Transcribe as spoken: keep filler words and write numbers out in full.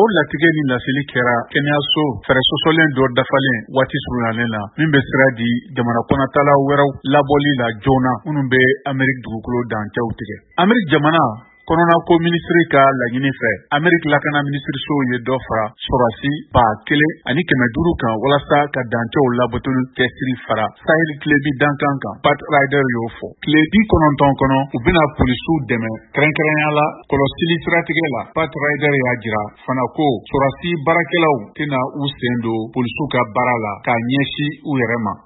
O latigɛ ni laseli kɛra kɛnɛyaso fɛɛrɛ sɔsɔlen dɔ dafalen waati surunyalen na min bɛ sira di jamana kɔnɔtala wɛrɛw labɔli la joona minnu bɛ Ameriki dugukolo dancɛw tigɛ. Ameriki jamana kɔnɔna ko minisiri ka laɲini fɛ Ameriki lakana minisiriso ye dɔ fara sɔrɔdasi ba kelen ani kɛmɛ duuru kan walasa ka dancɛw labatoli cɛsiri fara Sahel tilebi dankan kan. Pat Ryder y'o fɔ. Tile bi kɔnɔntɔn kɔnɔ u bɛna polisiw dɛmɛ kɛrɛnkɛrɛnya la kɔlɔsili siratigɛ la. Pat Ryder y'a jira fana ko sɔrɔdasi baarakɛlaw tɛna u sen don polisiw ka baara la k'a ɲɛsin u yɛrɛ ma.